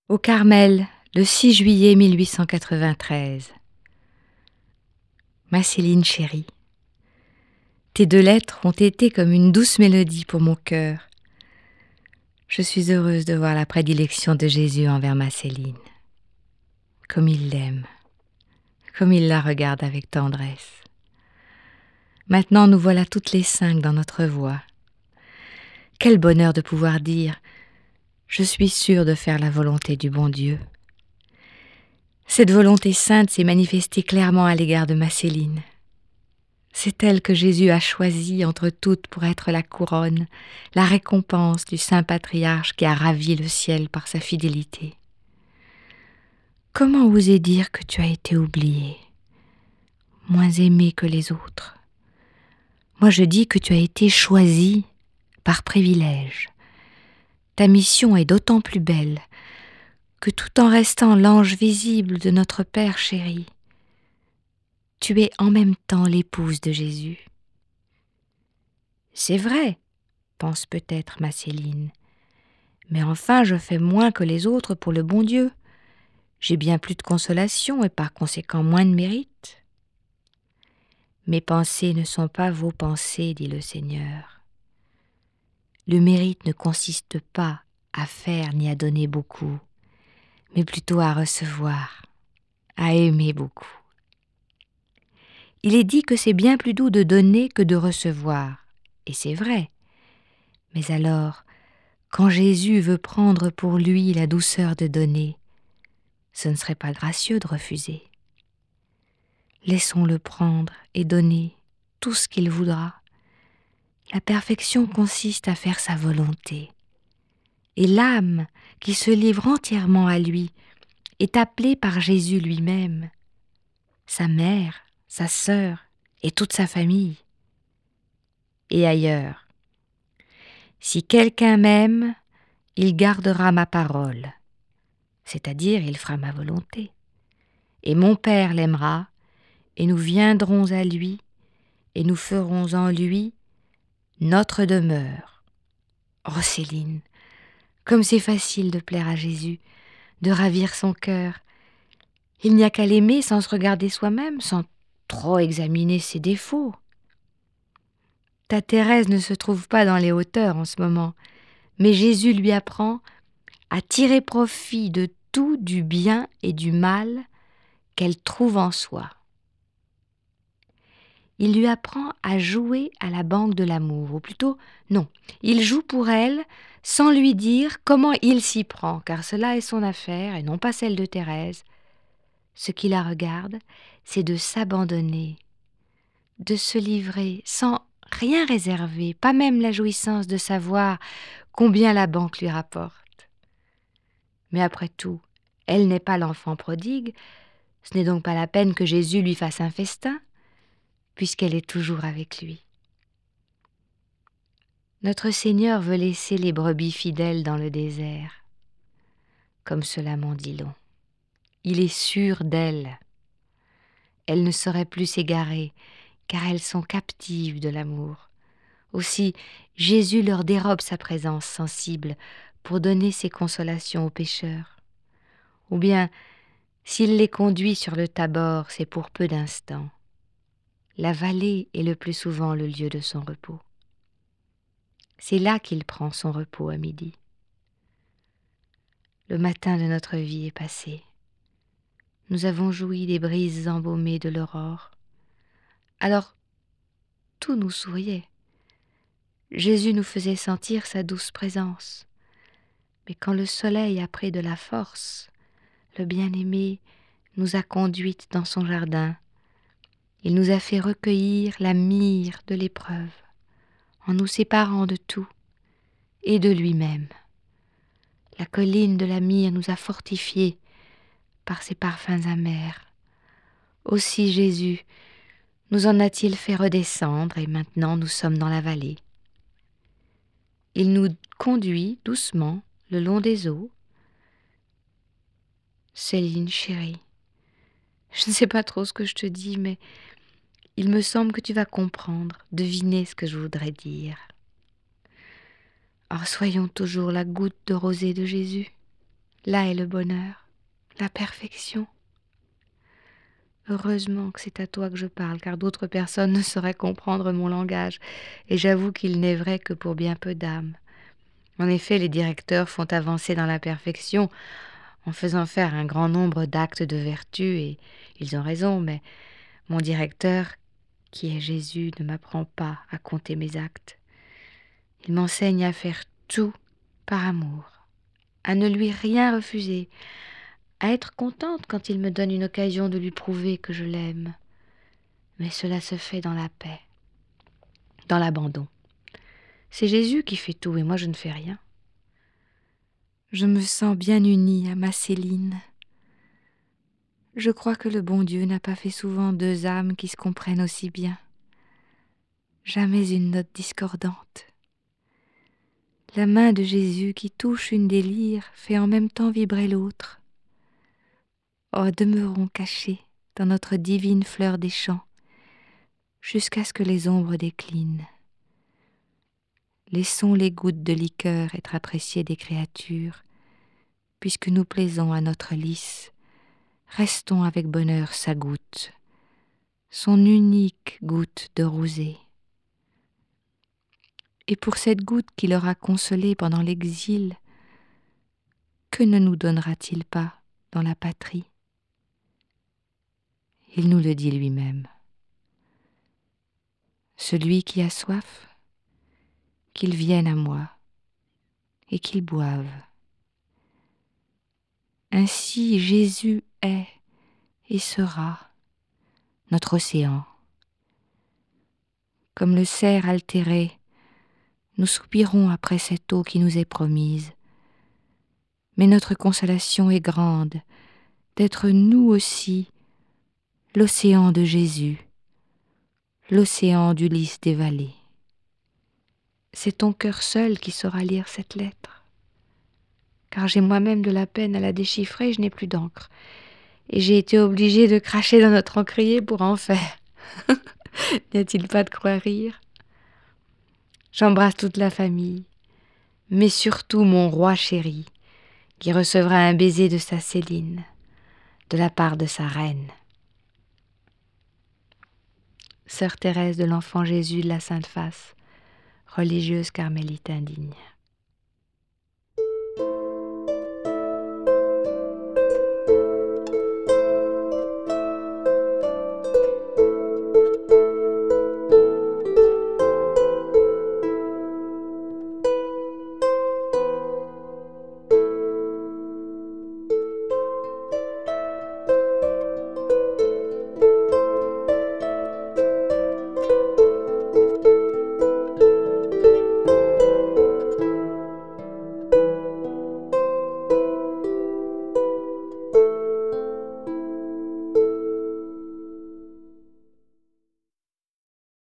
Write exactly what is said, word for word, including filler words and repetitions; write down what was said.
Au Carmel, le six juillet mille huit cent quatre-vingt-treize. Ma Céline chérie, tes deux lettres ont été comme une douce mélodie pour mon cœur. Je suis heureuse de voir la prédilection de Jésus envers ma Céline. Comme il l'aime, comme il la regarde avec tendresse. Maintenant nous voilà toutes les cinq dans notre voie. Quel bonheur de pouvoir dire « Je suis sûre de faire la volonté du bon Dieu ». Cette volonté sainte s'est manifestée clairement à l'égard de ma Céline. C'est elle que Jésus a choisie entre toutes pour être la couronne, la récompense du saint patriarche qui a ravi le ciel par sa fidélité. Comment oser dire que tu as été oubliée, moins aimée que les autres? Moi je dis que tu as été choisie par privilège. Ta mission est d'autant plus belle que tout en restant l'ange visible de notre Père chéri, tu es en même temps l'épouse de Jésus. C'est vrai, pense peut-être ma Céline, mais enfin je fais moins que les autres pour le bon Dieu. J'ai bien plus de consolation et par conséquent moins de mérite. Mes pensées ne sont pas vos pensées, dit le Seigneur. Le mérite ne consiste pas à faire ni à donner beaucoup, mais plutôt à recevoir, à aimer beaucoup. Il est dit que c'est bien plus doux de donner que de recevoir, et c'est vrai. Mais alors, quand Jésus veut prendre pour lui la douceur de donner, ce ne serait pas gracieux de refuser. Laissons-le prendre et donner tout ce qu'il voudra. La perfection consiste à faire sa volonté. Et l'âme qui se livre entièrement à lui est appelée par Jésus lui-même, sa mère, sa sœur et toute sa famille. Et ailleurs, si quelqu'un m'aime, il gardera ma parole, c'est-à-dire il fera ma volonté. Et mon Père l'aimera, et nous viendrons à lui, et nous ferons en lui notre demeure. Oh Céline, comme c'est facile de plaire à Jésus, de ravir son cœur. Il n'y a qu'à l'aimer sans se regarder soi-même, sans trop examiner ses défauts. Ta Thérèse ne se trouve pas dans les hauteurs en ce moment, mais Jésus lui apprend à tirer profit de tout du bien et du mal qu'elle trouve en soi. Il lui apprend à jouer à la banque de l'amour, ou plutôt, non, il joue pour elle sans lui dire comment il s'y prend, car cela est son affaire et non pas celle de Thérèse. Ce qui la regarde, c'est de s'abandonner, de se livrer sans rien réserver, pas même la jouissance de savoir combien la banque lui rapporte. Mais après tout, elle n'est pas l'enfant prodigue, ce n'est donc pas la peine que Jésus lui fasse un festin, puisqu'elle est toujours avec lui. Notre Seigneur veut laisser les brebis fidèles dans le désert, comme cela m'en dit long. Il est sûr d'elles. Elles ne sauraient plus s'égarer, car elles sont captives de l'amour. Aussi, Jésus leur dérobe sa présence sensible pour donner ses consolations aux pécheurs. Ou bien, s'il les conduit sur le Tabor, c'est pour peu d'instants. La vallée est le plus souvent le lieu de son repos. C'est là qu'il prend son repos à midi. Le matin de notre vie est passé. Nous avons joui des brises embaumées de l'aurore. Alors, tout nous souriait. Jésus nous faisait sentir sa douce présence. Mais quand le soleil a pris de la force, le bien-aimé nous a conduites dans son jardin. Il nous a fait recueillir la myrrhe de l'épreuve, en nous séparant de tout et de lui-même. La colline de la myrrhe nous a fortifiés par ses parfums amers. Aussi Jésus nous en a-t-il fait redescendre et maintenant nous sommes dans la vallée. Il nous conduit doucement le long des eaux. Céline chérie, je ne sais pas trop ce que je te dis, mais il me semble que tu vas comprendre, deviner ce que je voudrais dire. Alors soyons toujours la goutte de rosée de Jésus, Là est le bonheur, la perfection. Heureusement que c'est à toi que je parle, car d'autres personnes ne sauraient comprendre mon langage, et j'avoue qu'il n'est vrai que pour bien peu d'âmes. En effet, les directeurs font avancer dans la perfection en faisant faire un grand nombre d'actes de vertu, et ils ont raison, mais mon directeur, qui est Jésus, ne m'apprend pas à compter mes actes. Il m'enseigne à faire tout par amour, à ne lui rien refuser, à être contente quand il me donne une occasion de lui prouver que je l'aime. Mais cela se fait dans la paix, dans l'abandon. C'est Jésus qui fait tout et moi je ne fais rien. Je me sens bien unie à ma Céline. Je crois que le bon Dieu n'a pas fait souvent deux âmes qui se comprennent aussi bien. Jamais une note discordante. La main de Jésus qui touche une des lyres fait en même temps vibrer l'autre. Oh, demeurons cachés dans notre divine fleur des champs, jusqu'à ce que les ombres déclinent. Laissons les gouttes de liqueur être appréciées des créatures, puisque nous plaisons à notre lys. Restons avec bonheur sa goutte, son unique goutte de rosée. Et pour cette goutte qui l'aura consolé pendant l'exil, que ne nous donnera-t-il pas dans la patrie? Il nous le dit lui-même. Celui qui a soif, qu'il vienne à moi et qu'il boive. Ainsi Jésus est et sera notre océan. Comme le cerf altéré, nous soupirons après cette eau qui nous est promise. Mais notre consolation est grande d'être nous aussi l'océan de Jésus, l'océan du lys des vallées. C'est ton cœur seul qui saura lire cette lettre, car j'ai moi-même de la peine à la déchiffrer, je n'ai plus d'encre, et j'ai été obligée de cracher dans notre encrier pour en faire. N'y a-t-il pas de quoi rire? J'embrasse toute la famille, mais surtout mon roi chéri, qui recevra un baiser de sa Céline, de la part de sa reine. Sœur Thérèse de l'Enfant Jésus de la Sainte Face, religieuse carmélite indigne.